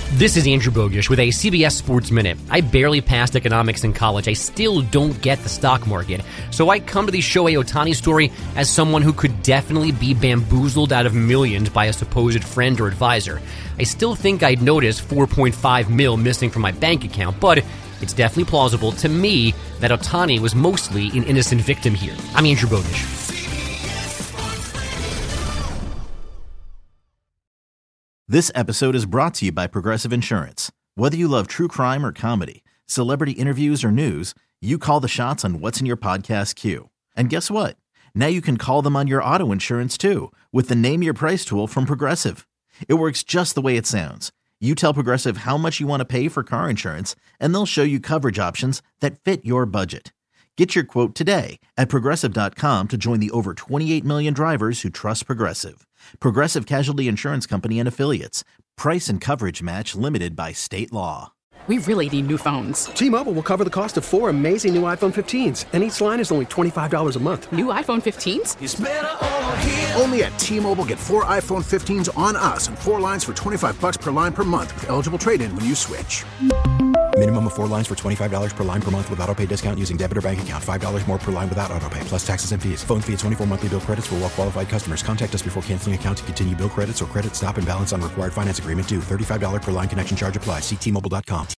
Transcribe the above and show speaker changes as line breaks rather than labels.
This is Andrew Bogish with a CBS Sports Minute. I barely passed economics in college. I still don't get the stock market. So I come to the Shohei Ohtani story as someone who could definitely be bamboozled out of millions by a supposed friend or advisor. I still think I'd notice $4.5 million missing from my bank account, but it's definitely plausible to me that Ohtani was mostly an innocent victim here. I'm Andrew Bogish.
This episode is brought to you by Progressive Insurance. Whether you love true crime or comedy, celebrity interviews or news, you call the shots on what's in your podcast queue. And guess what? Now you can call them on your auto insurance too with the Name Your Price tool from Progressive. It works just the way it sounds. You tell Progressive how much you want to pay for car insurance, and they'll show you coverage options that fit your budget. Get your quote today at Progressive.com to join the over 28 million drivers who trust Progressive. Progressive Casualty Insurance Company and Affiliates. Price and coverage match limited by state law.
We really need new phones.
T-Mobile will cover the cost of 4 amazing new iPhone 15s, and each line is only $25 a month.
New iPhone 15s?
It's better over here. Only at T-Mobile, get 4 iPhone 15s on us and 4 lines for $25 per line per month with eligible trade-in when you switch.
Minimum of 4 lines for $25 per line per month with autopay discount using debit or bank account. $5 more per line without autopay, plus taxes and fees. Phone fee at 24 monthly bill credits for well-qualified customers. Contact us before canceling account to continue bill credits or credit stop and balance on required finance agreement due. $35 per line connection charge applies. See T-Mobile.com.